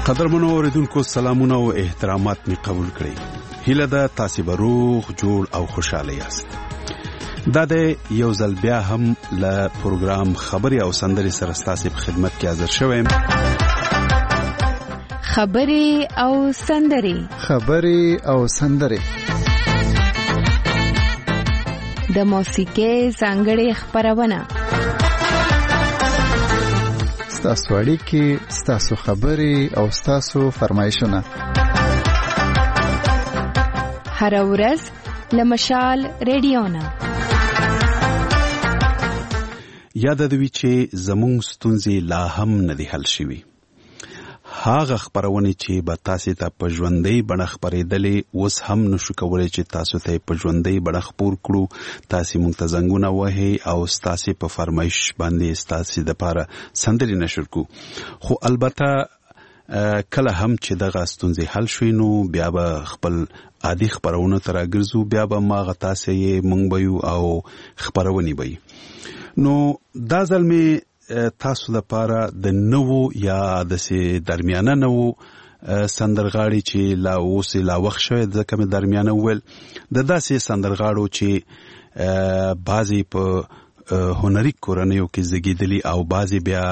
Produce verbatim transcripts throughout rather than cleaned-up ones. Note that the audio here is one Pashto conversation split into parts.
قدرمنو اوریدونکو سلامونه او احترامات می قبول کړئ. هیله ده تاسو به روغ جوړ او خوشاله یاست. دا د یو ځل بیا هم له پروګرام خبري او سندري سره ستاسو په خدمت کې حاضر شوم. خبري او سندري خبري او سندري د موسیقۍ څنګهړي خبرونه ستاسو اړیکې، ستاسو خبري او ستاسو فرمایشونه هر ورځ لمشال رادیو نه یاد دوی چې زموږ ستونزې لا هم نه دي حل شوي. هغه خبرونه چې به تاسو ته په ژوندۍ بڼه خبرېدلې اوس هم نشو کولای چې تاسو ته په ژوندۍ بڼه خبر کړو. تاسو مونږ ته زنګونه وهي او تاسو په فرمایش باندې تاسو د لپاره سندري نشر کو. خو البته کله هم چې دغه ستونزې حل شوي نو بیا به خپل عادي خبرونه تر راګرځو، بیا به ما تاسو یې مونږ به او خبرونه به نو دا ځل می تاسو لپاره د نوو یا د سي درمیانه نوو سندرغاړي چې لا اوس لا وخت شوی ځکه مې درمیانه ول د داسې سندرغاړو چې بعضی په هنري کورنیو کې زیږیدلي او بعضی بیا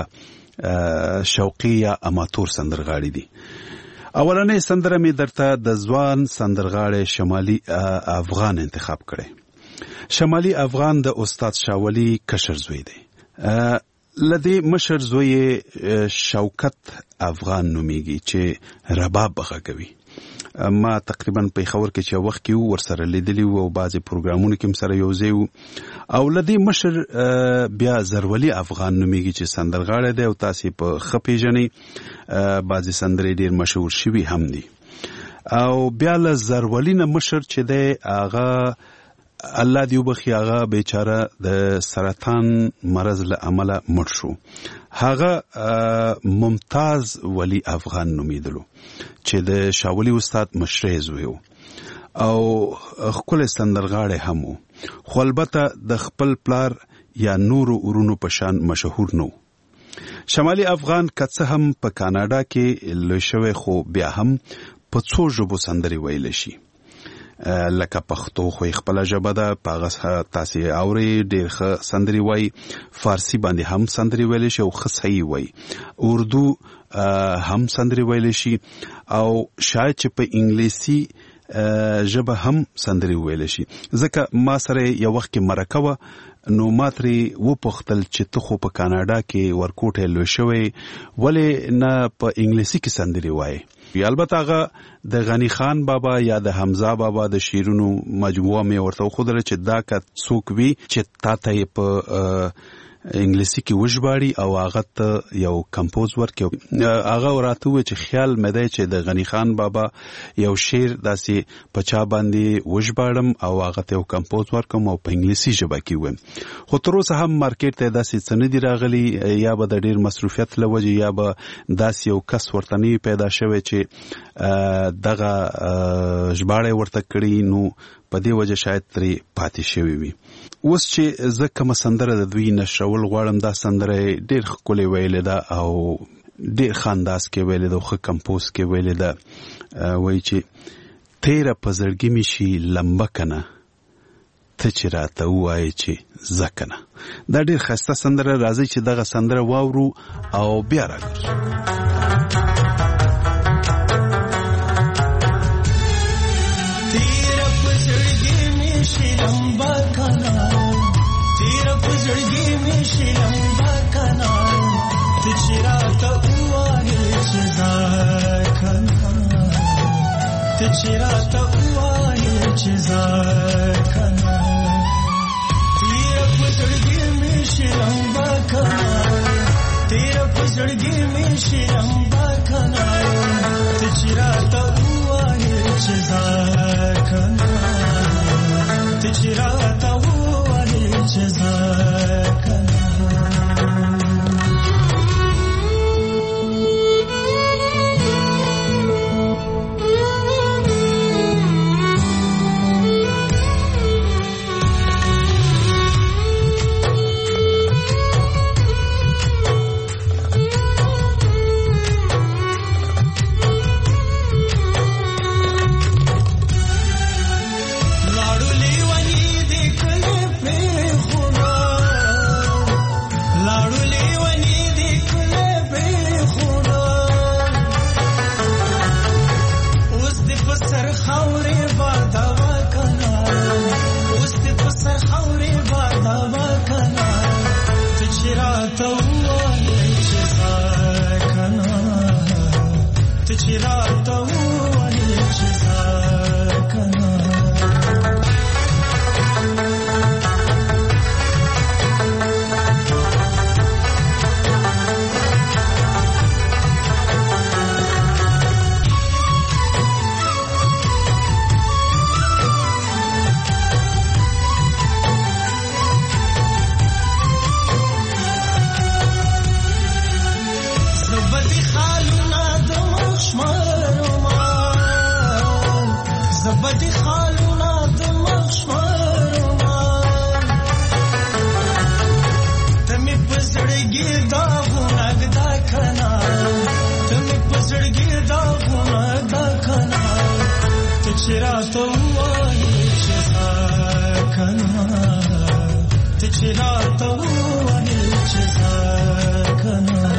شوقي یا اماتور سندرغاړي دي. اولنې سندره مې درته د ځوان سندرغاړي شمالي افغان انتخاب کړي. شمالي افغان د استاد شاولي کشر زوی دی. لدی مشر زوی شوکت افغان نومیږي چې رباب بغږوي. ما تقریبا په خبر کې چې وخت کې ورسره لیدلی او بعضی پروګرامونو کې سره یوځای او لدی مشر بیا زرولي افغان نومیږي چې سندرغاړی دی او تاسو په خپېژنې بعضی سندرې ډیر مشهور شوي هم دي. او بیا له زرولي نه مشر چې دی هغه الله دیو بخی هغه بیچاره د سرطان مرض له امله مړ شو. هغه ممتاز ولی افغان نومیدلو چې د شاولي استاد مشر زوی او خپل سندرغاړی هم و، خو البته د خپل پلار یا نورو ورونو په شان مشهور نو. شمالي افغان کڅه هم په کاناډا کې لوی شوی خو بیا هم په څو ژبو سندري ویل شي. لکه پښتو خو خپل ژبه ده، پاغه تاسو اوري ډېر ښه سندري وای، فارسی باندې هم سندري ویل شي او خصي وای، اردو هم سندري ویل شي او شاید چې په انګلیسي ژبه هم سندري ویل شي. ځکه ما سره یو وخت کې مرکه و نو ماتري و پختل چې ته خو په کاناډا کې ورکوټه لوي شوی ولې نه په انګلیسي کې سندري وای. البته هغه د غنی خان بابا یا د حمزه بابا د شیرونو مجموعه مې ورته خودره چې دا که څوک وي چې تا ته په انګلیسي کې وژباړي او هغه ته یو کمپوز ورکړي. هغه ورته و چې خیال مې دی چې د غنی خان بابا یو شعر داسې په چا باندې وژباړم او هغه ته یو کمپوز ورکړم او په انګلیسي ژبه کې ویم. خو تر اوسه هم مارکیټ ته داسې څه نه دي راغلي، یا به د ډېر مصروفیت له وجې یا به داسې یو کس ورته نه پیدا شوی چې دغه ژباړی ورته کړي، نو په دې وجه شاید ترې پاتې شوی وي. اوس چې زه کومه سندره د دوی نشرول غواړم، دا سندره ډېر ښکلې ویلې ده او ډېر ښه انداز کې ویلې ده او ښه کمپوز کې ویلې ده. وایي چې تیره په زړګي مې شي لمبه کنه، ته چې راته ووایې چې زه کنه. دا ډېر ښایسته سندره. راځئ چې دغه سندره واورو او بیا راګرځو. چراتا وای چزار کنا تیرا پزړګي می شرم کنا تیرا پزړګي می شرم کنا چراتا وای چزار کنا چراتا وای چزار کنا کنا ته چې راته ووایې چې زه کنا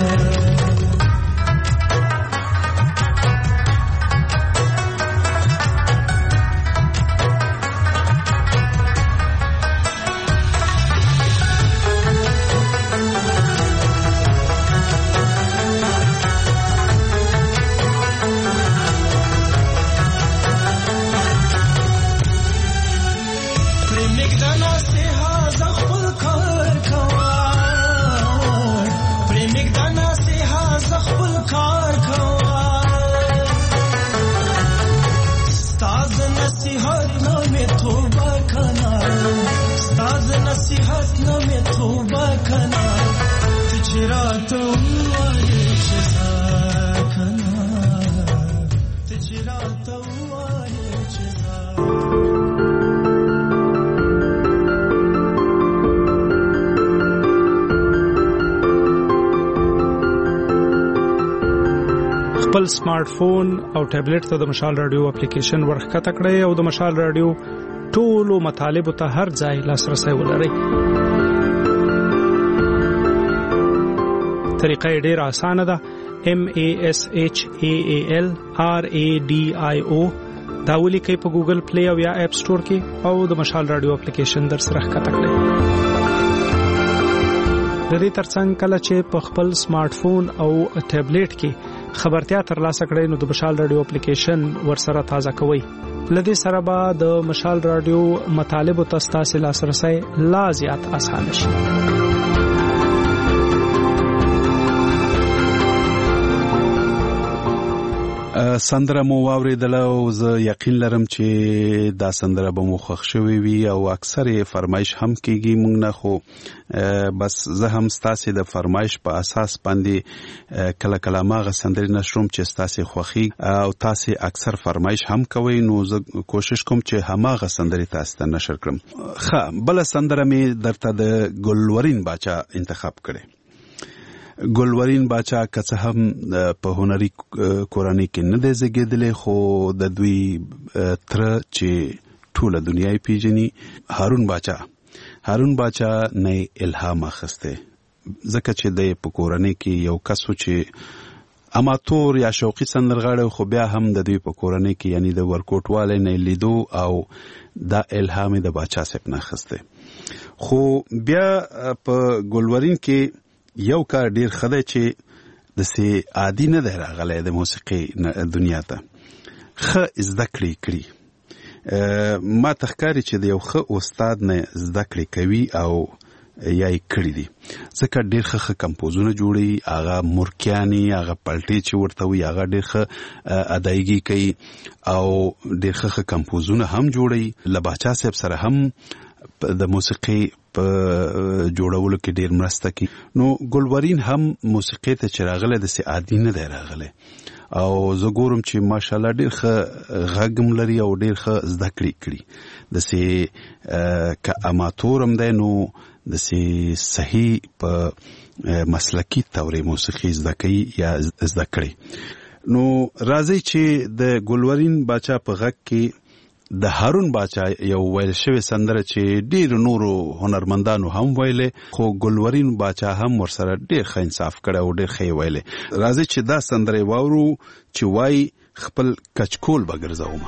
خپل سمارټ فون او ټابلیټ ته د مشال رادیو اپلیکیشن ورخکته کړئ او د مشال رادیو ټولو مطالب ته هر ځای لاسرسي ولرئ. طریقه ډېره اسانه ده. M A S H A A L R A D I O دا ولیکئ په ګوګل پلی او یا اپ سٹور کې او د مشال رادیو اپلیکیشن در سره ښکته کړئ. د دې ترڅنګ کله چې په خپل سمارټ فون او ټابلیټ کې خبرتیا ترلاسه کړئ نو د مشال رادیو اپلیکیشن ورسره تازه کوئ. لدې سره به د مشال رادیو مطالب ته ستاسو لاسرسي لا زیات اسانه شي. سندره مو واوریدل او زه یقین لرم چې دا سندره به مو خوښ شوي وي او اکثر فرمایش هم کیږي. مونږ نه خو بس زه هم ستاسو د فرمایش په اساس باندې کله کله ماغه سندرې نشروم چې ستاسو خوښي او تاسو اکثر فرمایش هم کوي نو زه کوشش کوم چې هماغه سندرې تاسو ته نشر کړم. ښه بل سندره می درته د ګلورین باچا انتخاب کړې. ګلورین باچا که څه هم په هنري کورنۍ کې نه دی زیږېدلی خو د دوی تره چې ټوله دنیا یې پیژني هارون باچا هارون باچا نه الهام اخیستی ځکه چې دی په کورنۍ کې یو کس و چې اماتور یا شوقي سندرغاړی خو بیا هم د دوی په کورنۍ کې یعنی د ورکوټوالی نه لیدو او دا الهام د باچا صاحب نه اخیستی. خو بیا په ګلورین کې یو کار ډیر خدای چې د سي عادي نه دی راغلی د موسیقي دنیا ته ښه زده کړې کړي. ما تخکاری چې د یو ښه استاد نه زده کړې کوي او یا یې کړي دي ځکه ډیر ښه ښه کمپوزونه جوړوي هغه مورکیاني هغه پلټې چې ورته وي هغه ډیر ښه ادایګي کوي او ډیر ښه ښه کمپوزونه هم جوړوي. له باچا صاحب سره هم د موسیقي په جوړولو کې ډیر مرسته کوي. نو ګلورین هم موسیقي ته چې راغلی د سي عادي نه دی راغلی او زه ګورم چې ماشاءالله ډیر ښه غږ لري او ډیر ښه زده کړې کړي. د سي که اماتور هم دی نو د سي صحیح په مسلکي تورې موسیقي زده کوي یا زده کړي. نو راځي چې د ګلورین باچا په غږ کې د هارون باچا یو ویل شوی سندره چې ډیر نورو هنرمندانو هم ویلې خو ګلورین باچا هم ورسره ډیر ښه انصاف کړی او ډیر ښه ویلې. راځي چې دا سندره واورو چې وای خپل کچکول به ګرځوم.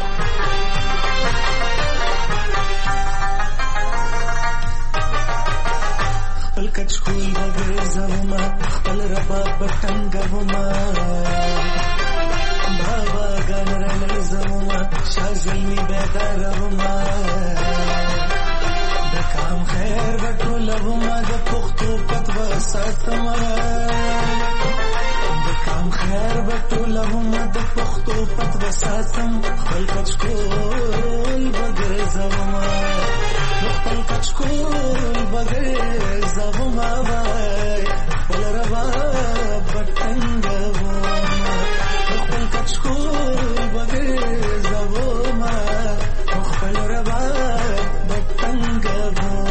خپل کچکول به ګرځوم خپل رباب به ټنګوم بابا ګان رنځوم شازلمی بیداروم د کام خیر وټولوم د پښتو پتو ساتم د کام خیر وټولوم د پښتو پتو ساتم خپل کچکول بغرزوم خپل کچکول بغرزوم بابا خپل ربا بټنګوم خپل کچکول بغرزوم خپل ربا بټنګوم.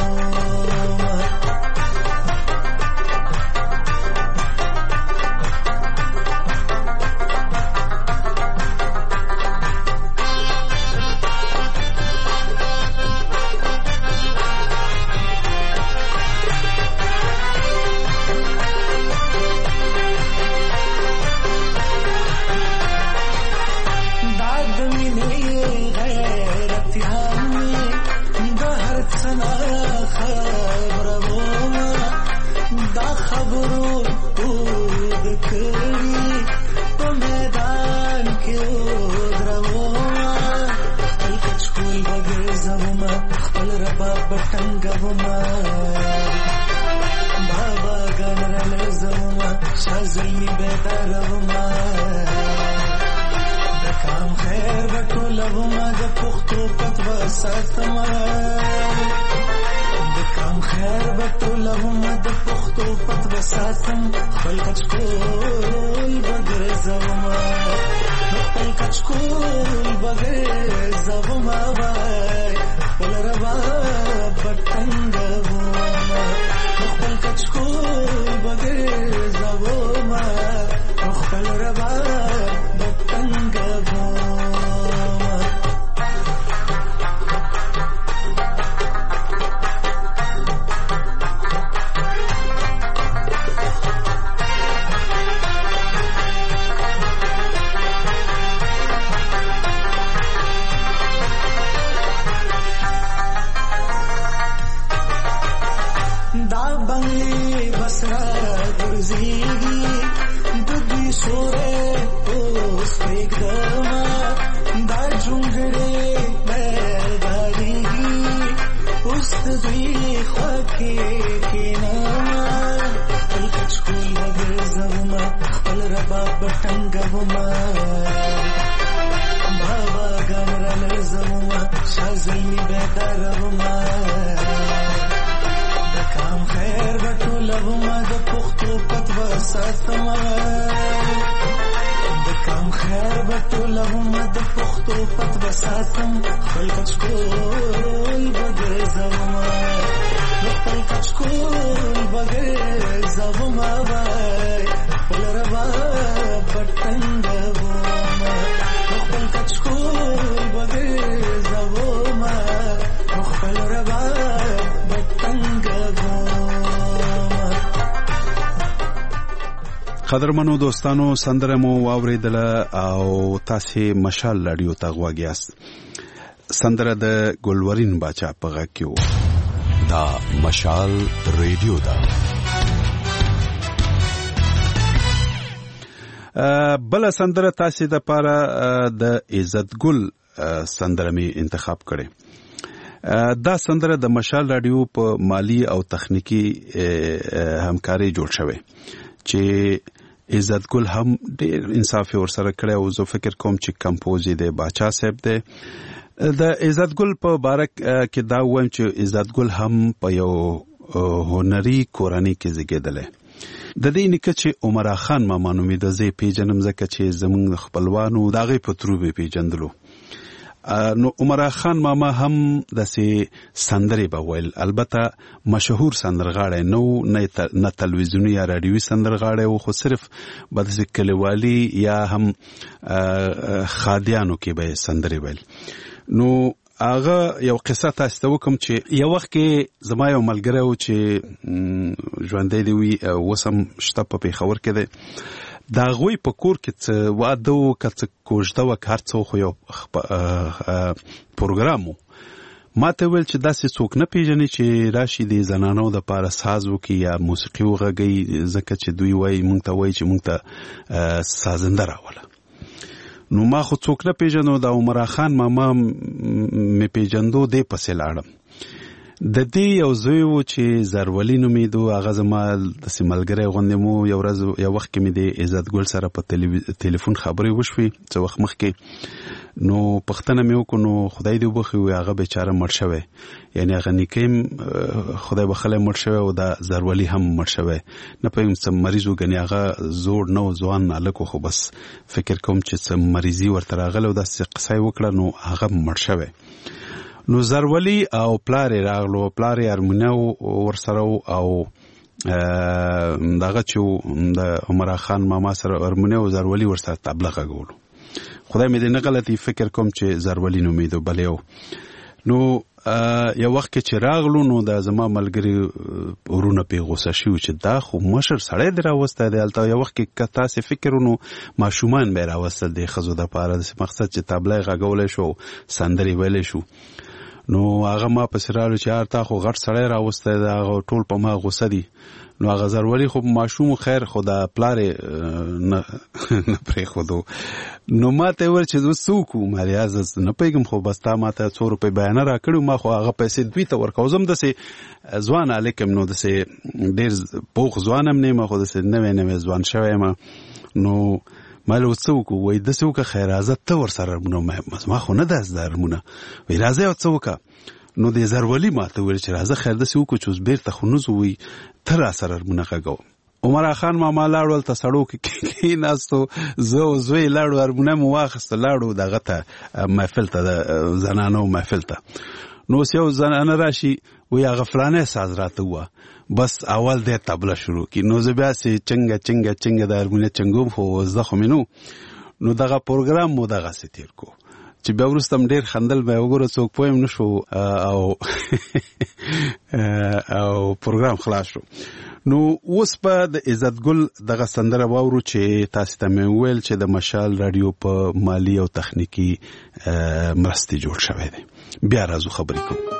زوما خپل رباب بټنګوما بابا ګنرل زوما شازلی بیداروما د کام خیر بټولوما د پښتو پتو ساتما د کام خیر بټولوما د پښتو پتو ساتم خپل کچکول بغیر زوما خپل کچکول بغیر زوما وای خپل ربا بټنګوما خپل کچکول بغیر زوما خپل ربا بټنګوما بټنګوما بابا ګنرل زوما شازلی بیداروما د کام خیر بټولوما د پښتو پتو ساتما د کام خیر بټولوما د پښتو پتو ساتم خپل کچکول بغیر زوما خپل کچکول بغیر زوما وای خپل ربا بټنګوما خپل کچکول بغیر زوما خپل ربا بټنګوما. قدرمنو دوستانو سندره مو واوریدله او تاسو مشال رادیو ته غواګیاست. سندره د ګلورین باچا په غږ کې و. دا مشال رادیو ده. بل سندره تاسو د پاره د عزت ګل سندره می انتخاب کړي. دا سندره د مشال رادیو په مالی او تخنیکی همکاري جوړ شوی چې عزت ګل هم ډېر انصاف ور سره کړی او زه فکر کوم چې کمپوز دی باچا صاحب دی. د عزت ګل په بارک کې دا وایم چې عزت ګل هم په یو هنري کورنۍ کې زیږیدلی. د دې نیکه چې عمر خان ماما نومېده زه یې پیژنم ځکه چې زموږ خپلوانو د هغې په ترو به پیژندلو. نو عمر خان ماما هم داسې سندرې به ویل، البته مشهور سندرغاړی نه و، نه تلویزیوني یا راډیوي سندرغاړی و، خو صرف به داسې کلیوالي یا هم خادیانو کې به یې سندرې ویل. نو هغه یو قصه تاسو ته وکم چې یو وخت کې زما یو ملګری و چې ژوندی دی وي اوس هم شته په پېښور کې دی. د هغوی په کور کې څه واده و که څه کوژده وه که هر څه خو یو پروګرام و. ما ته ویل چې داسې څوک نه پیژني چې راشي د زنانو دپاره ساز وکړي یا موسیقي وغږوي، ځکه چې دوی وایي موږ ته وایي چې موږ ته سازنده راوله. نو ما خو څوک نه پیژنو، د عمر خان ماما مې پیژندو، دی پسې لاړم. د دې یو زوی و چې زرولي نومېدو، هغه زما داسې ملګری غوندې مو. یو ورځ یو وخت کې مې د عزت ګل سره په تلیفون خبرې وشوې څه وخت مخکې. نو پوښتنه مې وکړو، نو خدای دې وبخښي، هغه بیچاره مړ شوی، یعنې هغه نیکه یې خدای بخښلی مړ شوی او دا زرولي هم مړ شوی. نه پوهېږم څه مریض و، ګنې هغه زوړ نه و، ځوان هلک و، خو بس فکر کوم چې څه مریضي ورته راغلی او داسې قصه یې وکړه، نو هغه مړ شوی. نو زرولي او پلار یې راغلو، پلار یې هرمونیه ورسره و او دغه چې د عمر خان ماما سره هرمونیه و، زرولي ورسره طبله غږولو. خدای مې دې نه غلطي، فکر کوم چې زرولي نومېدو بل یو. نو یو وخت کې چې راغلو نو د زما ملګري ورونه پې غوسه شوي چې دا خو مشر سړی دی راوستی دی هلته. یو وخت کې که تاسې فکر نو ماشومان به یې راوستل دی ښځو دپاره، داسې مقصد چې طبله یې غږولی شو او سندرې ویلی شو. نو هغه ما پسې راغلو چې یار تا خو غټ سړی راوستی دی، هغه ټول په ما غوسه دي. نو هغه زرولي خو ماشوم خیر خدا پلار نه نه پرې خودو نو ماته ور چې زه سوکو مالي عزت نه پیګم خو بس تا ماته څو روپۍ بیان را کړو ما خو هغه پیسې دوی ته ورکوزم د سه ځوان علیکم نو د سه ډېر پوخ ځوانم نه ما خو د سه نوې نوې ځوان شوی ما نو مالو څوک وای د څوک خیر عزت ته ور سره نو ما خو نه داس درمونه وی راځي او څوک نو د زرولي ماته ویل چې راځه خیر د څوک چې بیرته خو نو زوی تر سره منغه عمر خان ماما لاړول ته سړو کې ناستو زه زوی لاړو ارمونه مو واخست لاړو دغه ته محفل ته زنانو محفل ته نو یو زنانه راشي وی هغه فلانه ساز راته و بس اول د طبله شروع کی نو زه بیا سي چنګ چنګ چنګ د ارمونه چنګوم خو زه خو مينو نو دغه پروګرام مو دغه ستیر کو چې بیا ورستم ډیر خندل به وګوره څوک پویم نشو او او پروګرام خلاص شو نو اوس په د عزت ګل دغه سندره واورو چې تاسو ته مې ویل چې د مشال رادیو په مالی او تخنیکی مرستې جوړ شوی دی بیا راځو خبرې کوو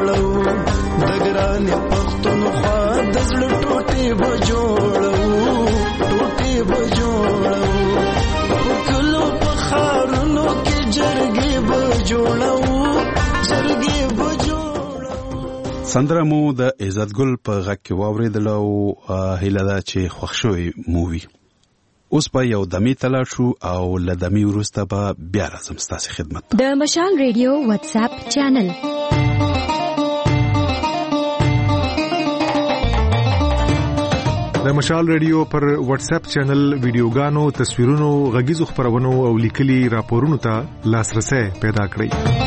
دګران پښتونخوا د زړه ټوټې به جوړو جوړو جرګې به جوړو. سندره مو د عزت ګل په غږ کې واورېدل او هیله ده چې خوښ شوی مو وي. اوس به یو دمې ته لاړ شو او له دمې وروسته به بیا راځم ستاسې خدمت. د مشال ریډیو واتس اپ چینل د مشال ریډیو پر واتس اپ چینل ویډیوګانو، تصویرونو، غږیزو خبرونو او لیکلي راپورونو ته لاسرسي پیدا کړئ.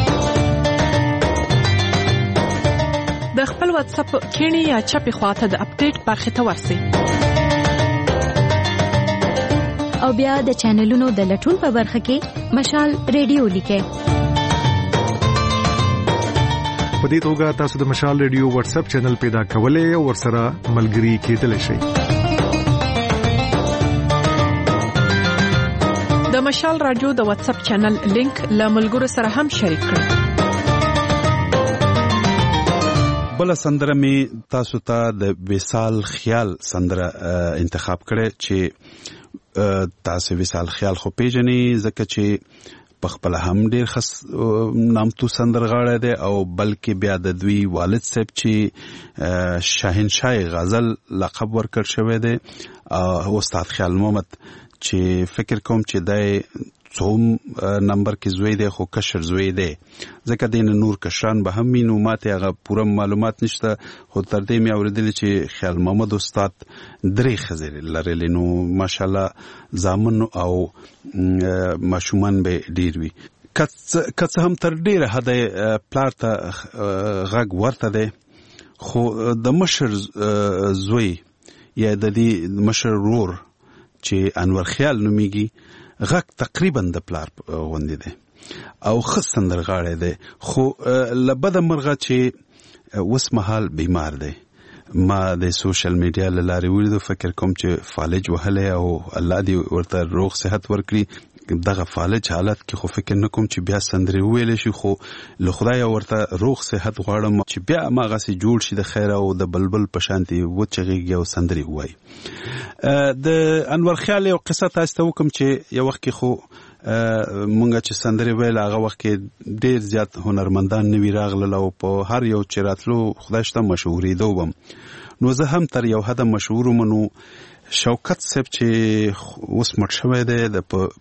د خپل واتس اپ کینی یا چپی خواته د اپډیټ برخه ته ورسئ او بیا د چینلونو د لټون په برخه کې مشال ریډیو لیکئ. په دې توګه تاسو د مشال ریډیو واتس اپ چینل پیدا کولای او ورسره ملګري کېدلی شئ. د مشال رادیو د واتس اپ چینل لینک له ملګرو سره هم شریک کړئ. بل سندره می تاسو ته د وصال خیال سندره انتخاب کړې چې تاسو وصال خیال خو پیژنئ ځکه چې په خپل هم ډېر خاص نامتو سندرغاړی دی او بلکې بیا د دوی والد صاحب چې شاهنشاه غزل لقب ورکړ شوی دی او استاد خیال محمد چې فکر کوم چې دی څوم نمبر کې زوی دی خو کشر زوی دی ځکه دین نور کشران به هم نو ماته هغه پوره معلومات نشته خو تر دې مې اوریدل چې خیال محمد استاد درې خزر لري نو ماشاءالله زامن او ماشومان به ډیر وي کڅ هم تر ډیره هدا پلار ته غږ ورته دی خو د مشر زوی یا د دې مشر رور چې انور خیال نوميږي غږ تقریبا د پلار غوندې دی او خص سندرغاړی دی خو لبد مرغه چې وس مهال بیمار دی. ما د سوشل میډیا لاره ولیدو فکر کوم چې فالج وهله او الله دې ورته روغ صحت ورکړي. دغه فالج حالت کې خو فکر نکوم چې بیا سندري ویل شي خو له خدای ورته روغ صحت غواړم چې بیا ماغه سي جوړ شي د خیر او د بلبل په شانتي و چغيږي او سندري وای. د انور خیال یو قصه تاسو ته وکم چې یو وخت کې خو مونږ چې سندري ویل هغه وخت کې ډیر زیات هنرمندان نوی راغله او په هر یو چراتلو خدای شته مشهوري دوبم نو زه هم تر یو حد مشهور منو. شوکت صاحب چې اوس مړ شوی دی د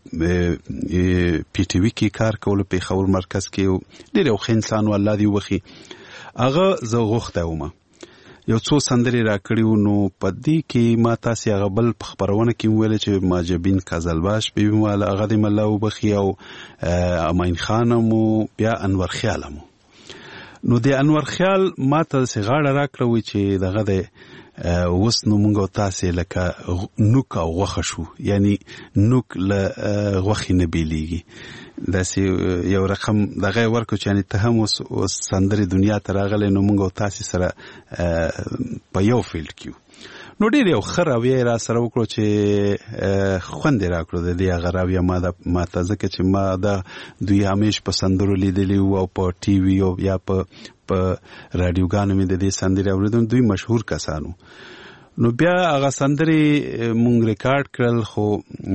پی ټی وی کې کار کول په خبر مرکز کې ډیر یو ښه انسان والله دی وخی هغه زه غوښته ومه یو څو سندري را کړیو نو په دې کې ما تاسو هغه بل خبرونه کې ویل چې ماجبین کازلباش به مال هغه د مله وبخي او امین خانمو بیا انور خیالمو نو د انور خیال ما ته سیغاړه را کړوي چې دغه د وس نو مونږ تاسو لکه نوک او غوخه شو یعنی نوک له غوخي نه بیلیږي داسې یو رقم دغه ورکو چې یعنی ته هم اوس سندري دنیا ته راغلی نو مونږ تاسو سره په یو فیلډ کې نو ډیر یو خراوی را سره وکړو چې خوند راکړو د دې غراوی ما د ما ته ځکه چې ما د دوی همیش په سندرو لیدلی او په ټي وي او یا په په رادیوګانو مې د دې سندري اوریدم دوی مشهور کسانو نو بیا هغه سندري مونږ ریکارډ کړل خو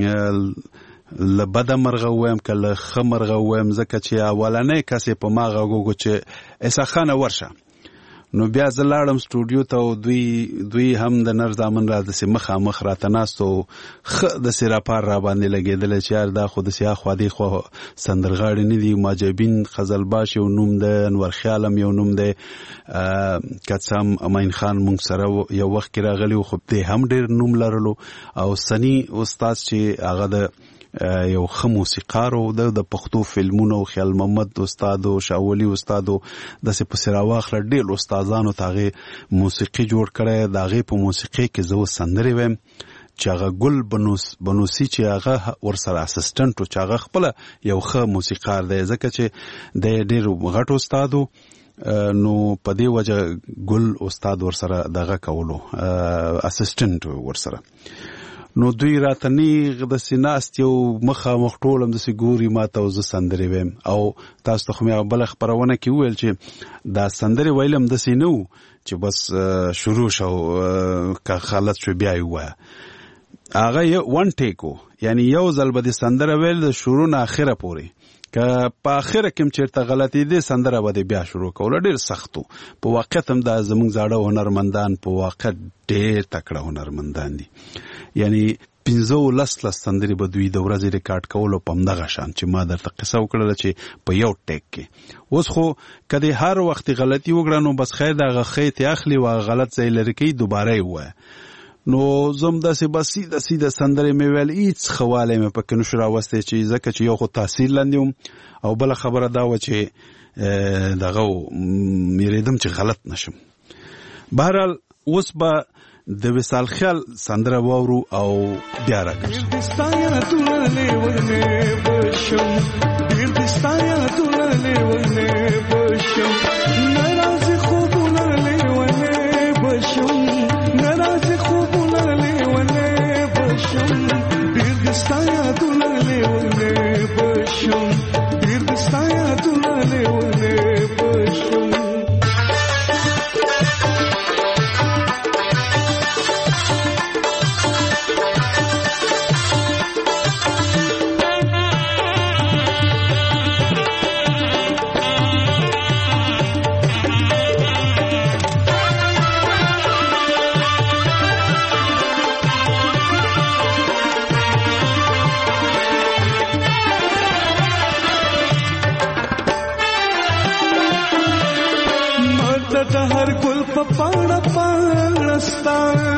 لبد مرغه ویم کله خمرغه ویم ځکه چې اولنې کسې په ما غوګو چې اسخانه ورشه نو بیا زلاړم سټوډیو ته دوی دوی هم د نر زامن را د سیمخه مخ را تناستو خ د سراپار را باندې لګیدل چې یار دا خود سیا خو دی خو سندرغاړي نه دی ماجبین خزلباش یو نوم د انور خیالم یو نوم د کڅام امین خان مونږ سره یو وخت راغلی خو دې هم ډیر نوم لرلو او سنی استاد چې هغه د یو خ موسیقار او د پښتو فلمونو خیال محمد استاد او شاولی استاد د سپسراواخ ډیر استادانو تاغه موسیقي جوړ کړي داغه په موسیقي کې زو سندري ویم چې هغه ګل بنوس بنوسی چې هغه ورسره اسسټنټ او چې هغه خپل یو خ موسیقار دی ځکه چې د ډیر غټ استادو نو په دې وجه ګل استاد ورسره دغه کولو اسسټنټ ورسره نو دوی راتنی د سیناست یو مخه مخټولم د سګوري ماته وز سندري ویم او تاسو ته مې بل خبرونه کې ویل چې دا سندري ویلم د سینو چې بس شروع شو که خالت شو بیا یو هغه وان ټیکو یعنی یو ځل به د سندره ویل د شروع نه اخره پوري که په اخر کې چیرته غلطي دي سندره به بیا شروع کول ډیر سختو. په واقعیت هم دا زموږ زاړه هنرمندان په واقع ډیر تکړه هنرمندان دي. یعنی پنځه لس لس سندرې به دوی د ورځې ریکارډ کولو په همدغه شان چې ما درته قصه وکړله چې په یو ټیک کې. اوس خو که د هر وخت غلطي وکړه نو بس خیر د هغه خیط اخلي او غلط ځای لرې کوي دوباره یې ووایه. نو زم داسې به سیده سیده سندرې مې ویل هېڅ ښه والی مې پکې نشو راوستی چې ځکه چې یو خو تاثیر لاندې وم او بله خبره دا وه چې دغه میرېدم چې غلط نشم. بهرحال اوس به د وصال خیال سندره واورو او بیا راګرځو. हर गुल पाण पाणस्ता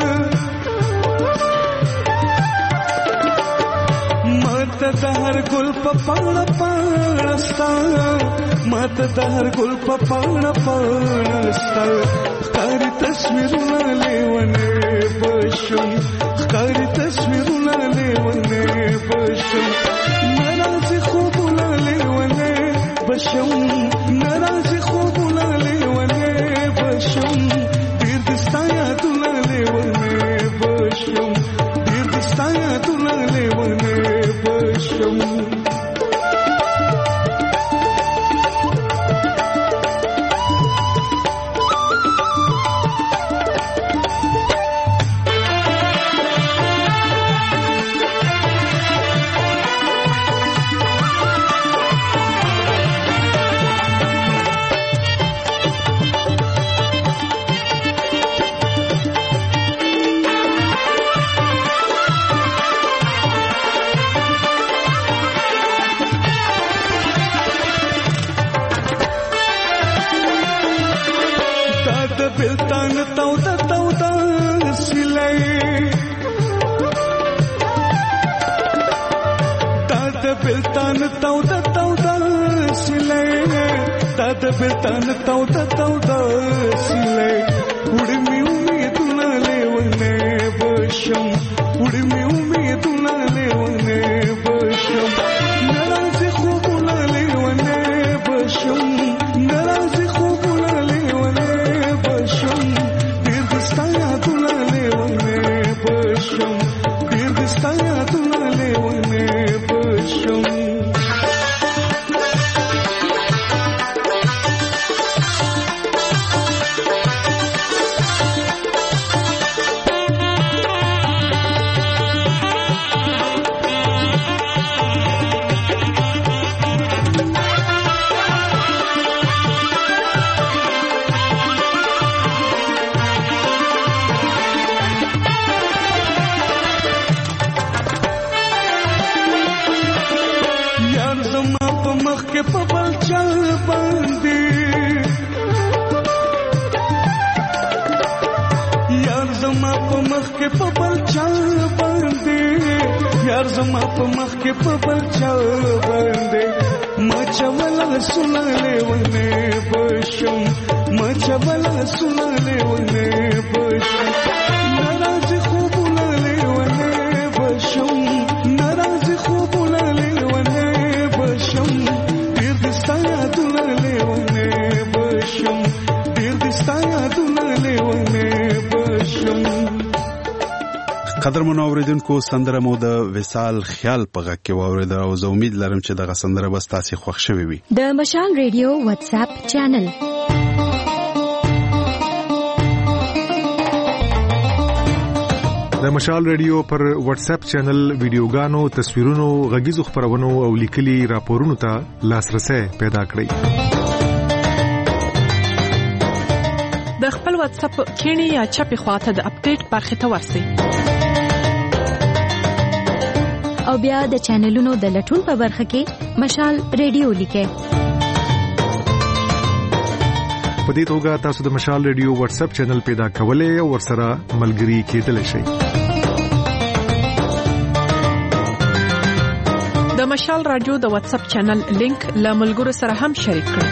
मत हर गुल पाण पाणस्ता मत हर गुल पाण पाणस्ता कारी तस्वीर लेवने बशुम कारी तस्वीर लेवने बशुम नाराज खूब लेवने बशुम नाराज खूब लेवने बशुम दीर्घस्ताया तुला लेवने बशुम दीर्घस्ताया तुला लेवने बशुम biltan tauda tauda silai dad biltan tauda tauda silai dad biltan tauda tauda silai udmi umiduna levane basham udmi umiduna levane basham naraz khubuna levane basham naraz khubuna levane basham dirgstaya tula levane basham dirgstaya tula levane basham पबल चल बंदी यार जमा पमख के पबल चल बंदी यार जमा पमख के पबल चल बंदी मचवला सुना लेवने बशम मचवला सुना लेवने बशम नाराज खूब ना लेवने बशम नाराज खूब ना लेवने बशम dirgstaya tula levane basham dirgstaya tula levane basham. قدر منوریدونکو سندره مو د وصال خیال په غږ کې واوریده او زه امید لرم چې دغه سندره به تاسو خوښ شوي وي. د مشال ریډیو واتس اپ چینل د مشال ریډیو پر واتس اپ چینل ویډیوګانو تصویرونو غږیزو خبرونو او لیکلي راپورونو ته لاسرسي پیدا کړئ. د خپل واتس اپ کینی یا چپی خواته د اپډیټ برخه ته ورسئ او بیا د چینلونو د لټون په برخه کې مشال ریډیو لیکئ. په دې توګه تاسو د مشال ریډیو واتس اپ چینل پیدا کولای او ورسره ملګري کېدلی شئ. د مشال رادیو د واتس اپ چینل لینک له ملګرو سره هم شریک کړئ.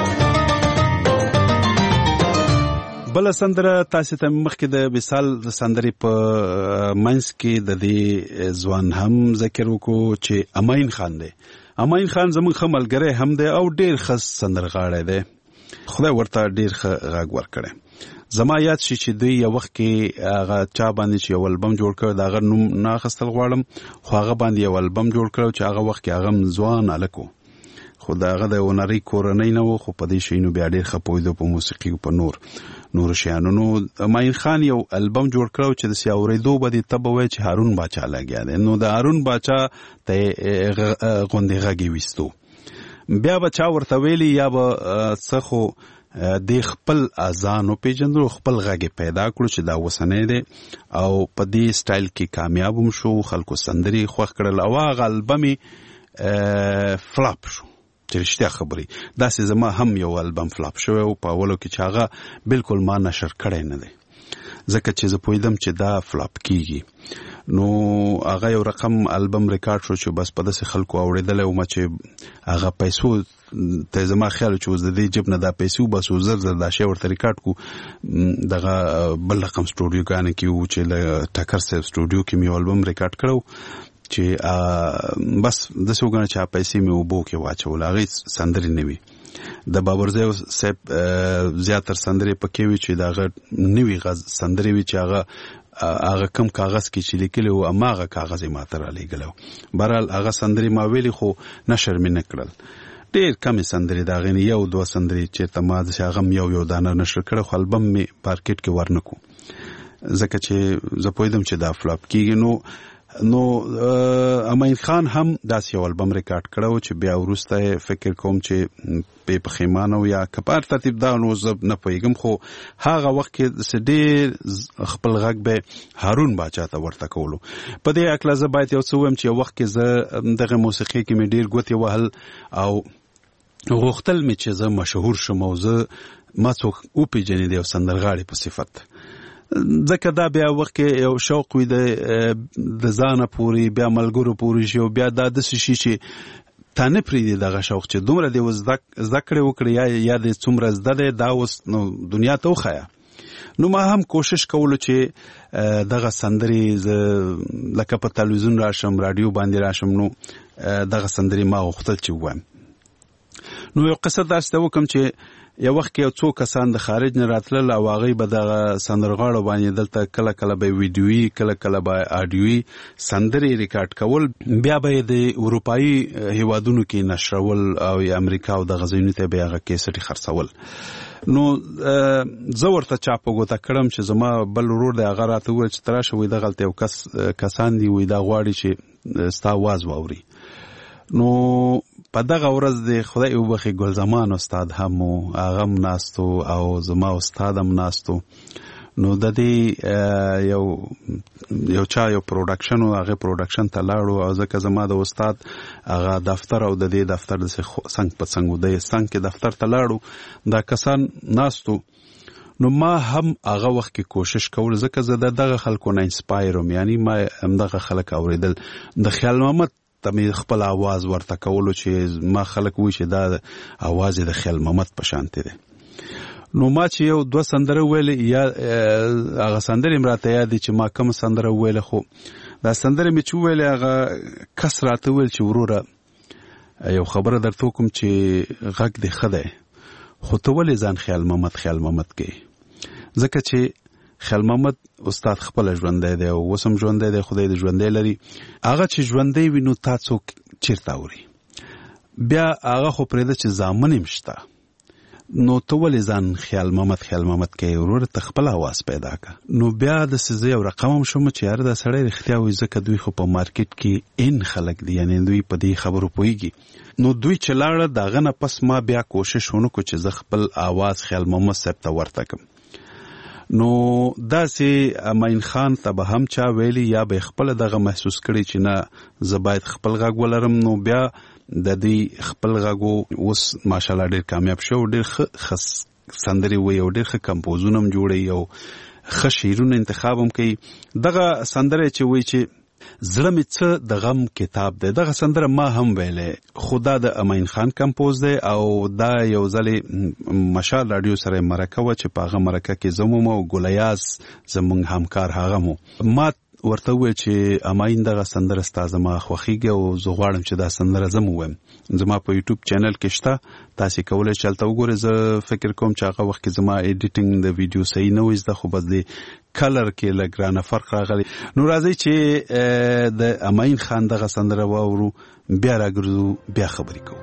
بل سندره تاسو ته مخکې د مثال سندري په منځ کې د دې ځوان هم ذکر وکړو چې امین خان دی. امین خان زموږ خملګری هم دی او ډیر خاص سندرغاړی دی. خدای ورته ډیر غږ ورکړي. زما یاد شي چې دوی یو وخت کې هغه چا باندې چې یو البم جوړ کړ دا غر نوم نه خستل غواړم خو هغه باندې یو البم جوړ کړ چې هغه وخت کې هغه ځوان الکو خو دا هغه د ونري کورنۍ نه و خو په دې شینو بیا ډیر خپویدو په موسیقي په نور نور شیانو. نو امین خان یو البم جوړ کړو چې د سیاوریدو باندې تبوي چې هارون باچا لګیا دی. نو د هارون باچا ته غوندې غږی وستو بیا بچا ورته ویلی یا به څخه د خپل اذان او پیجندو خپل غږی پیدا کړو چې دا وسنه دی او په دې سټایل کې کامیاب هم شو. خلکو سندري خوښ کړل او هغه البم فلاپ شو. چې رښتیا خبري داسې زما هم یو البم فلاپ شو او په اولو کې چې هغه بالکل ما نشر کړی نه دی ځکه چې زه پوهیدم چې دا فلاپ کیږي. نو هغه یو رقم البم ریکارډ شو چې بس په داسې خلکو اوریدل او ما چې هغه پیسو ته زما خیال چې اوس د دې جب نه دا پیسو بس زر زر دا شی ورته ریکارډ کو دغه بل رقم سټوډیو کانه کې و چې ل ټکر سیف سټوډیو کې مې البم ریکارډ کړو چې بس د سوګنه چا پیسې مې وبو کې واچول هغه سندري نوي د بابرزه صاحب زیاتر سندري پکې وی چې داغه نوي غز سندري وی چې هغه هغه کم کاغذ کې چې لیکلو او هغه کاغذ یې ماته را لېګلو. بهرحال هغه سندري ما ویلي خو نشر مې نکړل. ډېر کم سندري دا غني یو دوه سندري چې تماز هغه یو یو دانه نشر کړ خو البم می مارکیټ کې ورنکو ځکه چې زه پوهیدم چې دا فلاپ کیږي. نو نو امین خان هم داس یو البم ریکارډ کړو چې بیا ورسته فکر کوم چې په پخیمانه یا کپار ترتیب دا نو زب نه پېګم خو هغه وخت کې ډېر خپل غږ به هارون باچا ته ورته کولو. په دې اکله زه باید یو څه ویم چې یو وخت کې زه دغه موسیقي کې مې ډېر ګوتې وهل او غوښتل مې چې زه مشهور شم او زه ما څوک وپېژنې د یو سندرغاړي په صفت ځکه دا بیا وخت کې یو شوق وي د ځانه پوري بیا ملګرو پوري شي او بیا دا د شي چې تانه پریدي دغه شوق چې دومره دی ذکر وکړي یا یا د څومره زده دی دا اوس نو دنیا ته وخایا. نو ما هم کوشش کولو چې دغه سندري لکه په تلویزیون راشم رادیو باندې راشم نو دغه سندري ما غوښتل چې وایم. نو یو قصه داسته وکم چې یو وخت کې یو څو کسان د خارج نه راتلل او هغه به د سندرغاړو باندې دلته کله کله به ویډیوي کله کله به آډیوي سندري ریکارډ کول بیا به د اروپאי هیوادونو کې نشرول او امریکا او د غزینو ته به هغه کیسټي خرڅول. نو زه ورته چاپ وګوته کړم چې زما بل ورور د هغه راته وویل چې تراشه وي د غلطي او کس کسان دی وي دا غواړي چې ستا आवाज واوري. نو په دغه ورځ د خدای وبخي ګل زمان استاد هم هغه ناستو او زما استاد هم ناستو. نو د دې یو یو چا یو پروډکشن او هغه پروډکشن ته لاړو او ځکه زما د استاد هغه دفتر او د دې دفتر د څنګه په څنګه د څنګه دفتر ته لاړو دا کسان ناستو. نو ما هم هغه وخت کې کوشش کول ځکه زه دغه خلکو نه انسپایر وم یعنی ما هم دغه خلک اوریدل د خیال محمد تمې خپل आवाज ورته کولو چې ما خلک وی چې دا आवाज د خیال محمد په شان دی. نو ما چې یو دوه سندره ویل یا هغه سندره امراته یاد چې ما کوم سندره ویل خو دا سندره می چې ویل هغه کس راته ویل چې وروره یو خبره درته کوم چې غږ دی خدای خو ته ولې ځان خیال محمد خیال محمد کې ځکه چې خیال محمد استاد خپل ژوندې دی او وسم ژوندې دی خدای دې ژوندې لري هغه چې ژوندې وینو تاسو چیرته اوري بیا هغه خو پرې د چې ځامن مشته نو ته ولې ځان خیال محمد خیال محمد کې ورور ته خپل आवाज پیدا کا. نو بیا د سزې او رقم هم شوم چې یار دا سړی رښتیا وایي ځکه دوی خو په مارکیټ کې ان خلک دي یعنی دوی په دې خبرو پوهیږي. نو دوی چې لاړه داغه نه پس ما بیا کوشش ونکړو چې زه خپل आवाज خیال محمد صاحب ته ورته کړم. نو داسې امین خان ته به هم چا ویلي یا به خپل دغه محسوس کړي چې نه زه باید خپل غږ ولرم. نو بیا د دې خپل غږو اوس ماشاءالله ډېر کامیاب شو، ډېر ښه سندرې وایي او ډېر ښه کمپوزونه هم جوړوي او ښه شعرونه انتخاب هم کوي. دغه سندره چې وایي چې زړه مې څه د غم کتاب دی، دغه سندره ما هم ویلې، خو دا د امین خان کمپوز دی او دا یو ځلې مشال راډیو سره مرکه وه چې په هغه مرکه کې زه وم او ګلیاز زموږ همکار هغه مو. ما ورته وویل چې امین دغه سندره ستا زما خوښېږي او زه غواړم چې دا سندره زه م ووایم. زما په یوټیوب چینل کې شته، تاسې کولی شئ هلته وګورئ. زه فکر کوم چې هغه وخت کې زما ایډیټینګ د ویډیو صحیح نه وي زده، خو بس د کلر کې لږ رانه فرق راغلی. نو راځئ چې د امین خان دغه سندره واورو، بیا راګرځو، بیا خبرې کوو.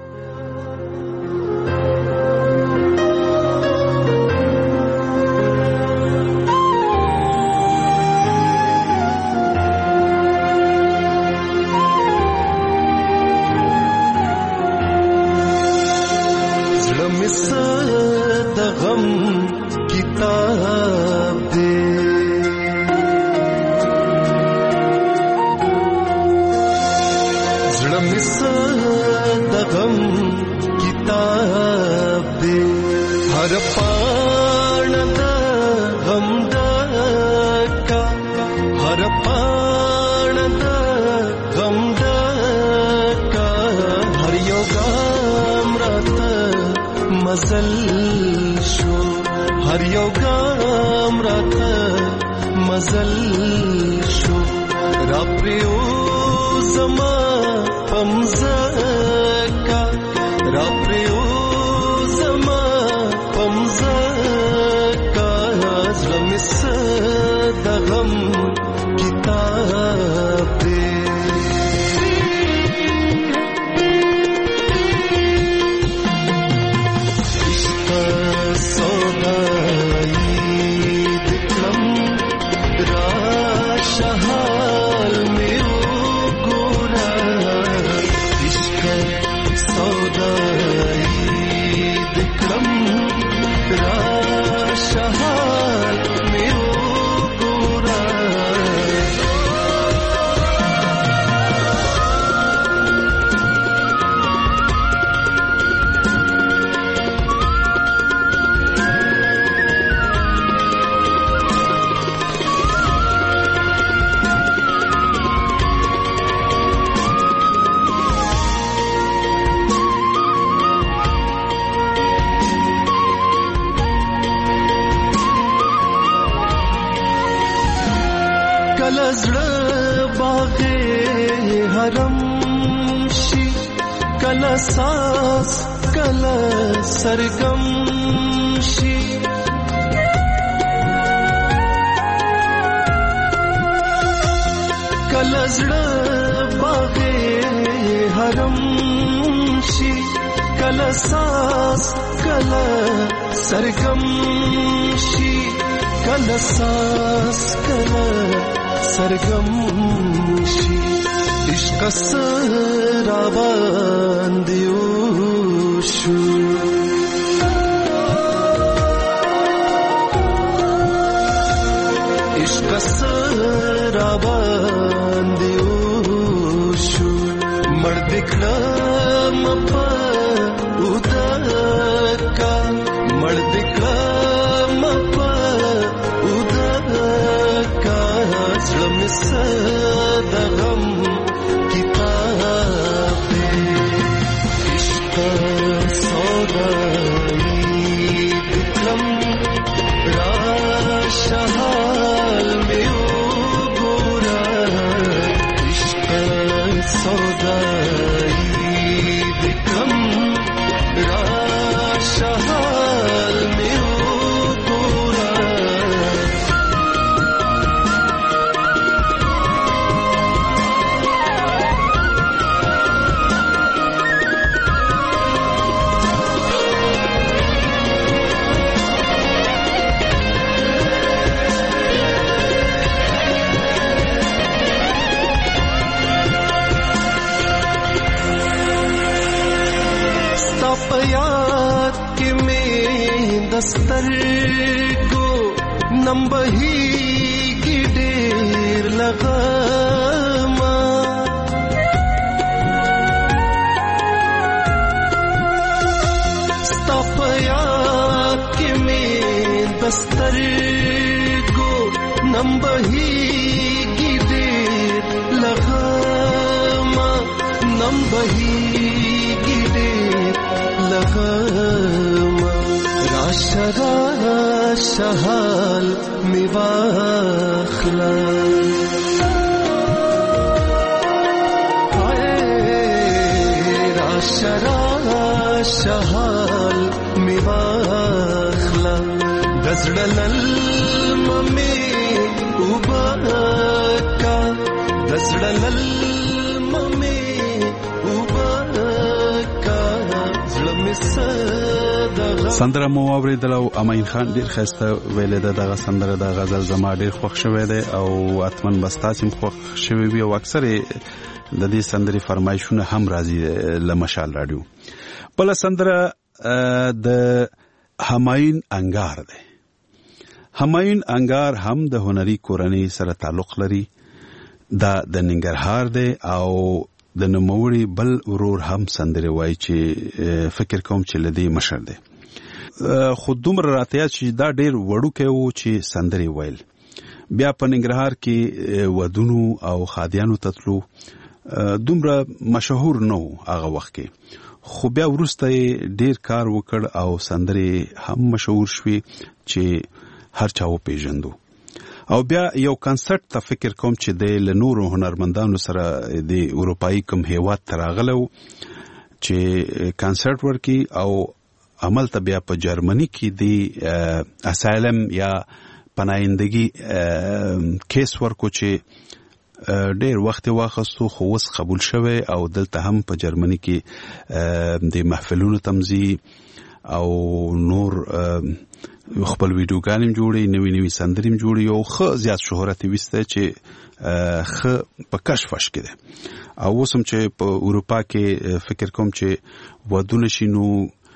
सौदाई विक्रम نمبهیږي ډېر لغمه ستا په یاد کې مې دسترګو نمبهیږي ډېر لغمه نمبهیږي ډېر لغمه راشه راشه حال می واخله راشه راشه حال می واخله د زړه للمه مې وبکه د زړه للمه مې وبکه زړه مې سندره مو اوریدل او امین خان ډیر خسته ویل ده دغه سندره د غزل زما ډیر خوښ شوی دی او اتمن بستاسم خوښ شوی وي او اکثر د دې سندري فرمایشونه هم راځي له مشال رادیو. بل سندره د همایون انګار ده. همایون انګار هم د هنري کورنۍ سره تعلق لري. دا د ننګرهار دی او د نوموړي بل ورور هم سندره وایي چې فکر کوم چې لدی مشر دی. خود دومره راته چې دا ډیر وړوکی و چې سندرې ویل. بیا په ننګرهار کې ودونو او خادیانو تتلو دومره مشهور نه و هغه وخت کې، خو بیا وروسته ډیر کار وکړ او سندرې هم مشهور شوې چې هر چا وپېژندو. او بیا یو کنسرت ته فکر کوم چې د لنورو هنرمندانو سره د اروپایي کوم هیواد ته راغلی چې کنسرت ورکړي او عمل ته بیا په جرمني کې د اسایلم یا پناهندګي کیس ورکو چې ډیر وخت واخستو خو اوس قبول شوی او دلته هم په جرمني کې د محفلونو تمزي او نور خپل ویډیوګانې جوړي، نوې نوې سندرې جوړي او خو زیات شهرت وسته چې خو په کشفش کې ده. او وسم چې په اروپا کې فکر کوم چې ودونه شینو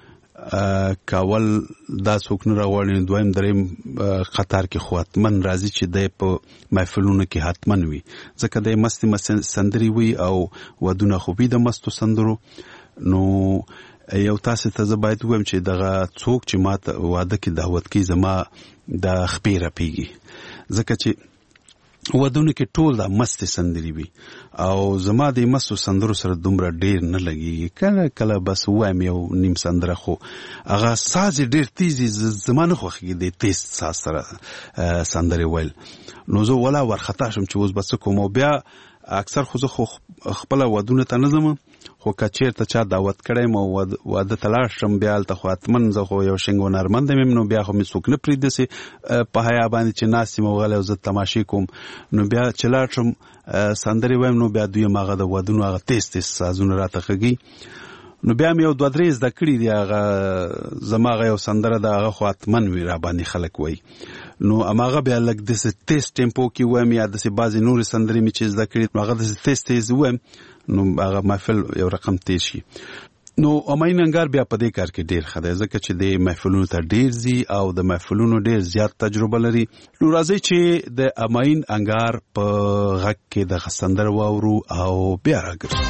کاول دا څوک نه راوړي، دویم دریم قطر کې خو حتمن راځي چې د په محفلونو کې حتمن وي، ځکه د مستي سندري وي او ودونه خو به د مستو سندرو. نو یو تاسو ته زه باید ووایم چې دغه څوک چې ماته واده کې دعوت کوي زما د خپېره پیږي، ځکه چې ودونه کې ټول د مستې سندري وي او زما د مستو سندرو سره دومره ډیر نه لګيږي. کله کله بس وایم یو نیم سندره، خو هغه ساز ډیر تیزی زما نه خوښیږي د تیز ساز سره سندري ویل. نو زه ولا ورخطا شم چې اوس بس کوم. بیا اکثر خو زه خپل ودونه ته نه ځم، خو کچیر ته چا دعوت کړم او واده تلاش شم بیا الته خو اتمن زه خو یو شنګ ونرمند مم، نو بیا خو می څوک نه پریدسي په حیا باندې چې ناسي موغله او زه تماشې کوم. نو بیا چلاړ شم سندري وایم، نو بیا دوی ماغه د ودونو هغه تیز تیز سازونه راته خږي. نو بیا مې یو دوه درې زده کړي دي، هغه زماغه یو سندره د هغه خو اتمن وی را باندې خلک وای. نو اماغه بیا لګ د تیز ټیمپو کې وایم یا د بعضی نور سندري می چې زده کړي هغه د تیز تیز وایم، نو هغه محفل یو رقم تیز شي. نو امین انګار بیا په دې کار کې ډیر خدای، ځکه چې د محفلونو ته ډیر زی او د محفلونو ډیر زیات تجربه لري. نو راځي چې د امین انګار په غږ کې د سندر واورو او بیا راګرځو.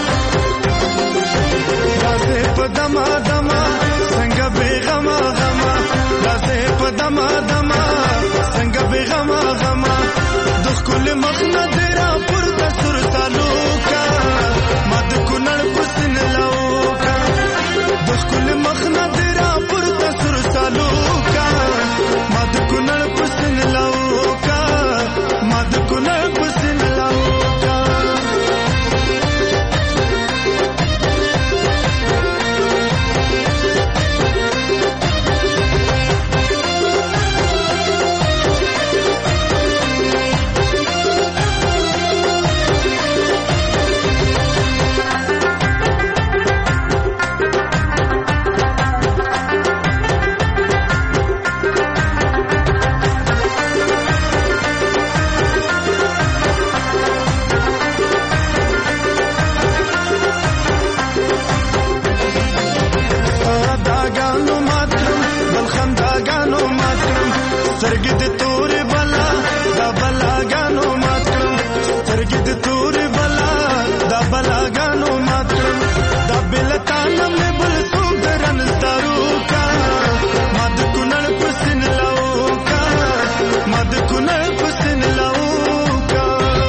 دما دما څنګه به غما غما جانو ماتم دا بلتانا میں بل سوگرن دارو کا مد کنل پسن لاؤ کا مد کنل پسن لاؤ کا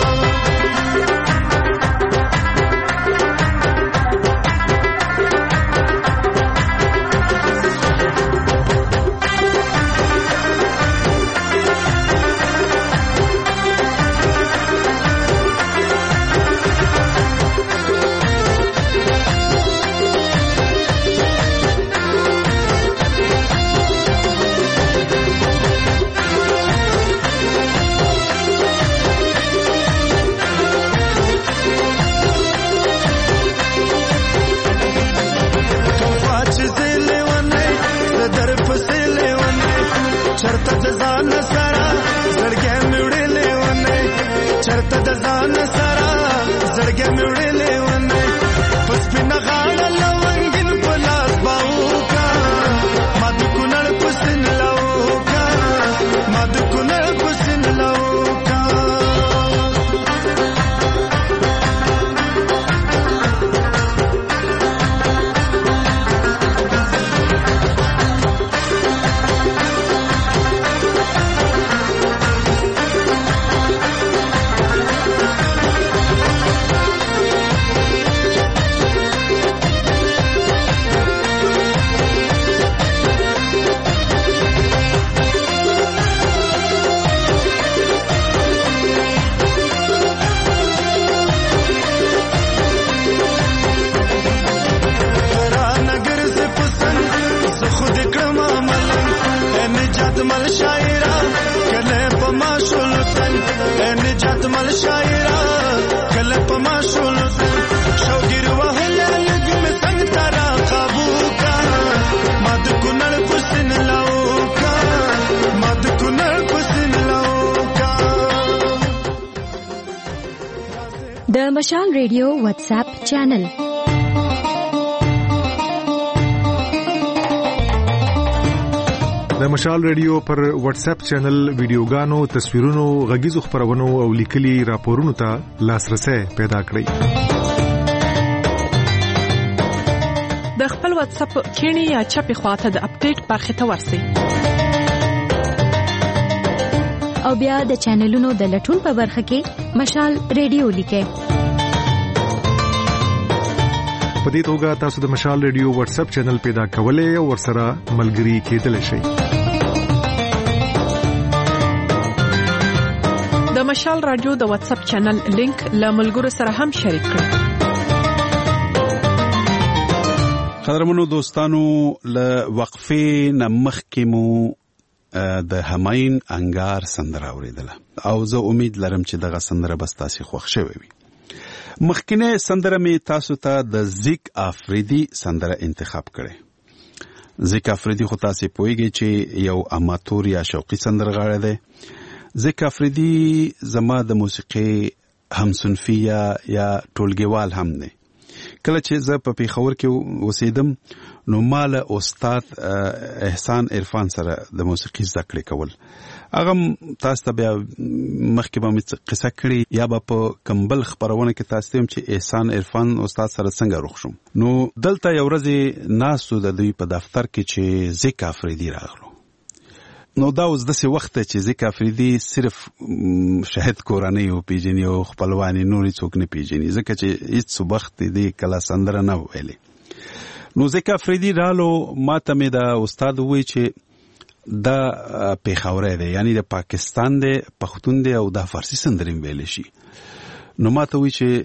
چرته د ځان سره زړګې مې وړلې ونه چرته د ځان سره زړګې مې وړلې ونه پس په غاړه لونګین په لاس باو کا مد کونړ پسن لاو کا مد کونړ پسن لاو کا مل شاعرہ کله پما شولتن نجات مل شاعرہ کله پما شولتن شوګر وهله لګم څنګه ترا قابو کا مد کونړ پسن لاو کا مد کونړ پسن لاو کا د مشال ریډیو واتس اپ چینل د مشال ریډیو پر واتس اپ چینل ویډیوګانو تصویرونو غږیزو خبرونو او لیکلي راپورونو ته لاسرسي پیدا کړئ د خپل واتس اپ کینی یا چپی خواته د اپډیټ برخه ته ورسئ او بیا د چینلونو د لټون په برخه کې مشال ریډیو لیکئ په دې توګه تاسو د مشال ریډیو واتس اپ چینل پیدا کولای او ورسره ملګري کېدلی شئ د مشال رادیو د واتس اپ چینل لینک له ملګرو سره هم شریک کړئ قدرمنو دوستانو له وقفې نه مخکې مو د هماین انګار سندره اوریدله او زه امید لرم چې دغه سندره به تاسو خوښ شوي وي مخکینه سندره می تاسو ته د زیک افریدي سندره انتخاب کړي زیک افریدي خو تاسو پوهیږئ چې یو اماتور یا شوقي سندرغاړی دی زیک افریدي زما د موسیقي همصنفیه یا ټولګیوال هم دی کله چې زه په پیښور کې اوسېدم نو مال استاد احسان عرفان سره د موسیقي زده کړې کول هغه تاسو ته بیا مخکې به مې قصه کړې یا به په کمبل خبرونه کې تاسو ته چې احسان عرفان استاد سره څنګه روغ شوم نو دلته یو ورځ ناسو د دوی په دفتر کې چې زیک افریدي راغلو نو دا اوس داسې وخت چې زیک افریدي صرف شاهد کورنۍ او پیژني او خپلواني نوري څوک نه پیژني ځکه چې هیڅ وخت دې کله سندره نه ویلې نو زیک افریدي رالو ماته مې دا استاد وایي چې دا پیښوري دی یعنی د پاکستان دی پښتون دی او د فارسی سندرې ویل شي نو ماته وایي چې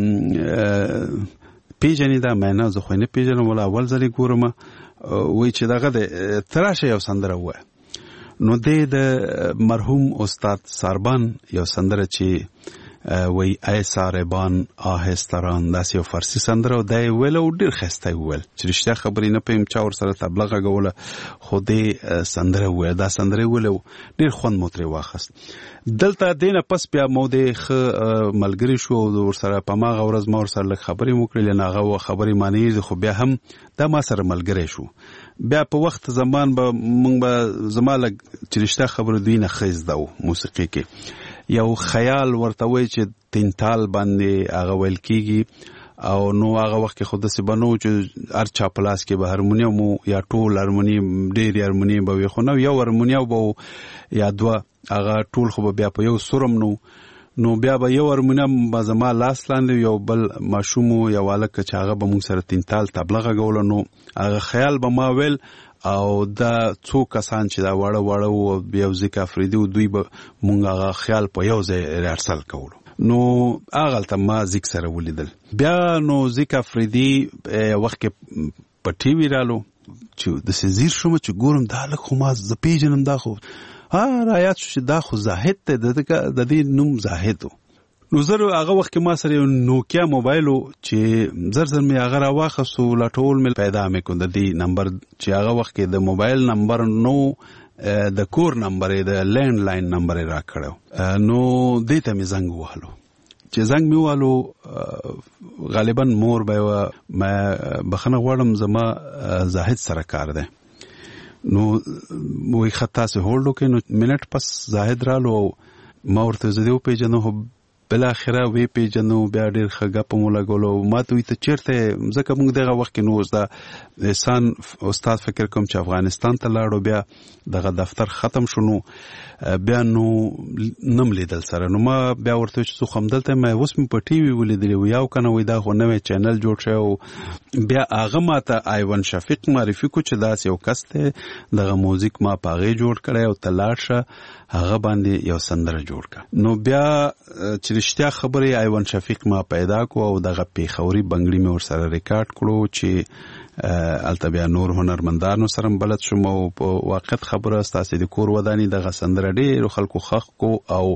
پیژنې دا معنی زه خو نه پیژنم ولا اول ځلې ګورم وایي چې دغه د تراشه یو سندره وایي نو د مرحوم استاد ساربان یو سندره چې وی ای ساربان آهستران داسې یو فارسی سندره او دا یې ویل او ډېر ښایسته یې ویل چې رښتیا خبرې نه پوهیم چا ورسره تبله غږوله خو دې سندره وویل دا سندره یې ویل او ډېر خوند مو ترې واخیست دلته دې نه پس بیا مو د ښه ملګري شو او ورسره په هماغه ورځ ما ورسره لږ خبرې مو کړلې نه هغه خبرې معنی خو بیا هم دا ما سره ملګری شو بیا په وخت زمان به مونږ به زما لږ چې رښتیا خبرې دوی نه ښه زده وو موسیقي کې یو خیال ورته وایي چې تینتال باندې هغه ویل کېږي او نو هغه وخت کې خود څه بنو چې هر چا پلاس کې به هارمونیم یا ټول هارمونیم ډېر هارمونیم به خو نو یو هارمونیم به یا دوا هغه ټول خو بیا په یو سورم نو نو بیا به یو هارمونیم به زما لاس لاندې یو بل ماشوم یا والک چې هغه به موږ سره تین تال تبلغه غول نو هغه خیال به ما ویل او دا څو کسان چې دا واړه واړه او بیا ځکه افریدي او دوی به مونږ هغه خیال په یو ځای ریهرسل کولو نو هغه ته ما ځکه سره ولیدل بیا نو ځکه افریدي وخت کې په ټي وی رالو چې د سزیر شوم چې ګورم دا لکه خو ما ز پیژنم دا خو ها رايات شو دا خو زاهد ته د دې نوم زاهد نو زه هغه وخت کې ما سره یو نوکیا موبایل چې زر زر مې هغه راواخیستو لټول مې پیدا مې کړ د دې نمبر چې هغه وخت کې د موبایل نمبر نو د کور نمبر د لینډ لاین نمبر را کړو نو دې ته مې زنګ وهلو چې زنګ مې وهلو غالبا مور به ما بخنه غواړم زما زاهد سره کار دی نو وې خطا سه هولډو کې نو منټ پس زاهد رالو ما ورته زده پیژنو بل اخره وی پیجنو بیا ډیر خګه په مولا غولو ما ته ته چیرته ځکه موږ دغه وخت کې نو زدا احسان استاد فکر کوم چې افغانستان ته لاړو بیا دغه دفتر ختم شونو بیا نو نم لیدل سره نو ما بیا ورته چې خو همدلته ما اوس په ټي وی ولیدل یو کنه وای دا خو نوې چینل جوړ شو بیا هغه ماته ایوان شفیق معرفي کو چې دا یو کس ته دغه موزیک ما پاغه جوړ کړی او تلاشه هغه باندې یو سندره جوړ کړ نو بیا چې رښتیا خبرې ایوان شفیق ما پیدا کو او دغه پیښوري بنگړي مې ور سره ریکارډ کړو چې الته بیا نور هنرمندانو سره بلد شوم او په واقعیت خبره ستاسو د کور ودانی دغه سندره ډېر خلکو خخ کو او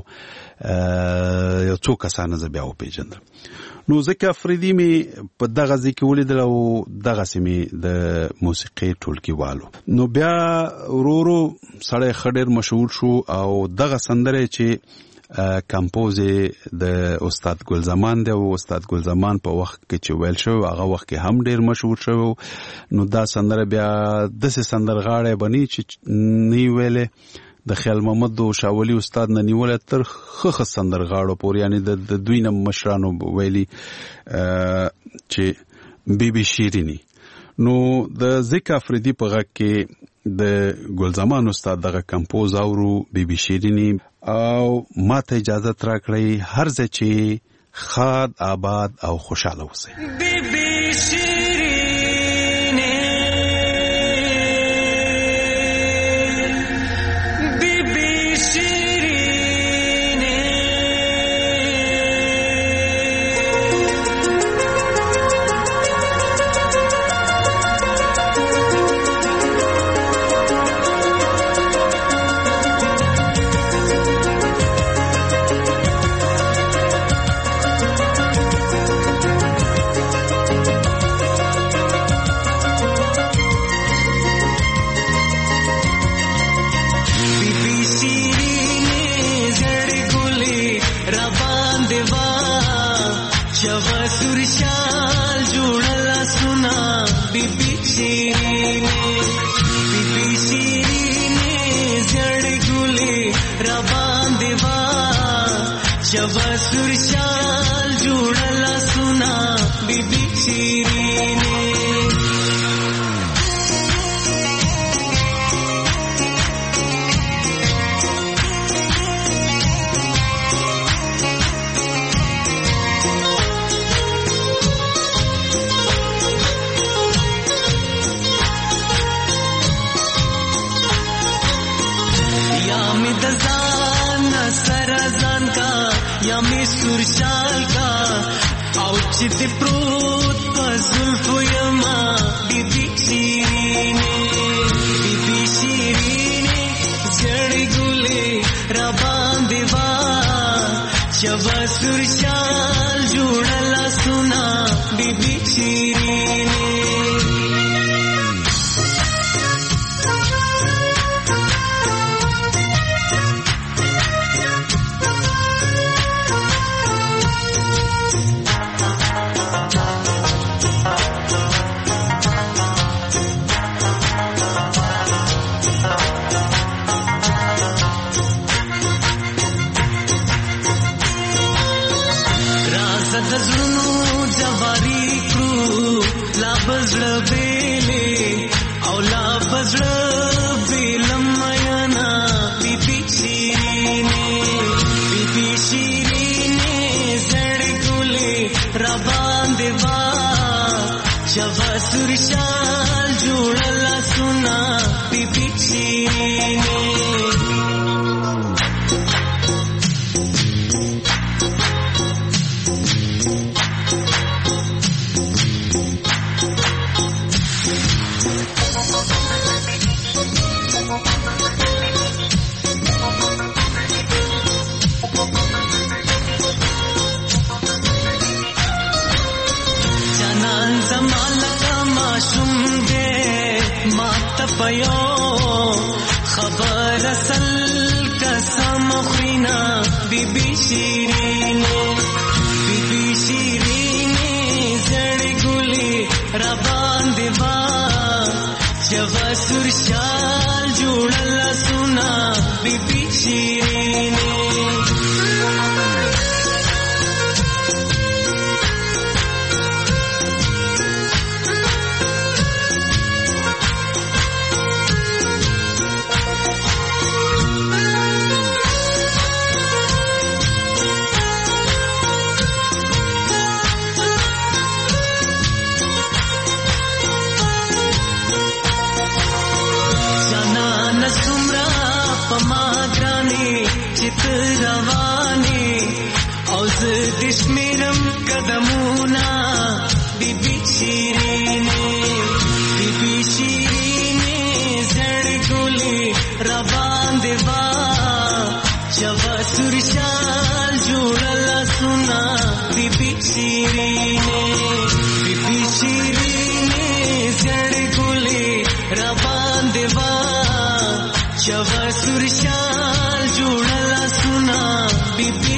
یو څو کسان زه بیا وپېژندم نو ځکه افریدي مې په دغه ځای کې ولیدل او دغسې مې د موسیقۍ ټولګي والو نو بیا ورو ورو سړی ښه ډېر مشهور شو او دغه سندره چې کمپوز د استاد ګل زمان دی او استاد ګل زمان په وخت کې چې ویل شو هغه وخت کې هم ډیر مشهور شو نو دا سندره بیا د سه سندرغاړې بني چې نی ویلې د خیال محمد او شاولی استاد نه نیول تر خخ سندرغاړو پور یعنی د دوی نه مشرانو ویلي چې بی بی شیرینی نو د ذکر افریدی په غږ کې د ګل زمان استاد دغه کمپوز اورو بی بی شیرینی او ما ته اجازه ترا کړی هر ځای چې خاد آباد او خوشاله اوسئ بی بی شیرینی بی بی شیرینی چې پروت پزلف یما بی بی شیرینه بی بی شیرینه زړې ګلې را باندې وا شوا سرشال جوړلا سنا بی بی شیرینه د زړونو جواری پزړه بیلې او لا پزړه بیلم میانا بیبي شیرینې بیبي شیرینې زړې ګلې را باندې وا شوا سرشال جوړل سنا بیبي شیرینې پيو خبر اصل قسم خرینا بیبي شیرینې بیبي شیرینې زړې ګلې را باندې وا شوا سرشال جوړل سنا بیبي شیرینې رواني او زه د شمیرم قدمونه بیبي شیرینې بیبي شیرینې زړې ګلې را باندې وا شوا سرشال جوړل سنا بیبي شیرینې بیبي شیرینې زړې ګلې را باندې وا شوا سرشال جوړل سنا بیبي